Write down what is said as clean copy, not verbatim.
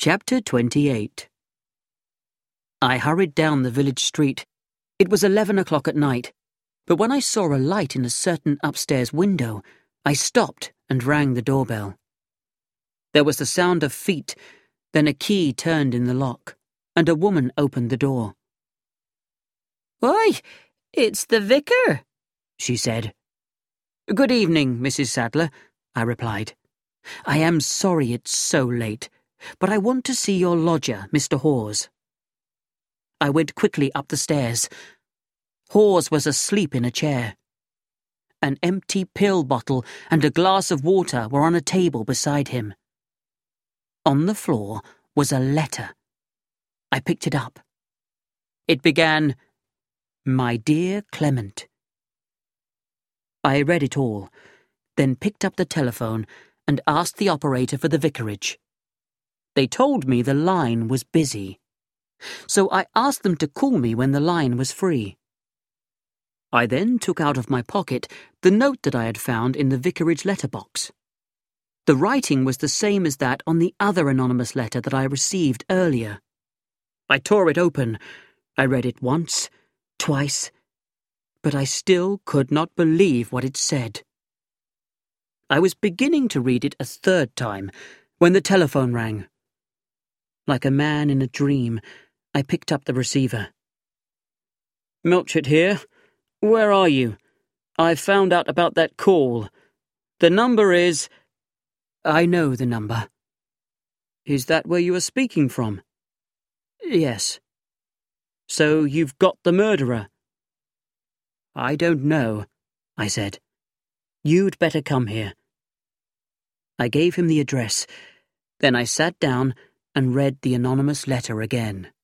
Chapter 28. I hurried down the village street. It was 11 o'clock at night, but when I saw a light in a certain upstairs window, I stopped and rang the doorbell. There was the sound of feet, then a key turned in the lock, and a woman opened the door. "Why, it's the vicar," she said. "Good evening, Mrs. Sadler," I replied. "I am sorry it's so late, but I want to see your lodger, Mr. Hawes." I went quickly up the stairs. Hawes was asleep in a chair. An empty pill bottle and a glass of water were on a table beside him. On the floor was a letter. I picked it up. It began, "My dear Clement." I read it all, then picked up the telephone and asked the operator for the vicarage. They told me the line was busy, so I asked them to call me when the line was free. I then took out of my pocket the note that I had found in the vicarage letterbox. The writing was the same as that on the other anonymous letter that I received earlier. I tore it open. I read it once, twice, but I still could not believe what it said. I was beginning to read it a third time when the telephone rang. Like a man in a dream, I picked up the receiver. "Melchett here. Where are you? I've found out about that call. The number is—" "I know the number." "Is that where you are speaking from?" "Yes." "So you've got the murderer?" "I don't know," I said. "You'd better come here." I gave him the address. Then I sat down and read the anonymous letter again.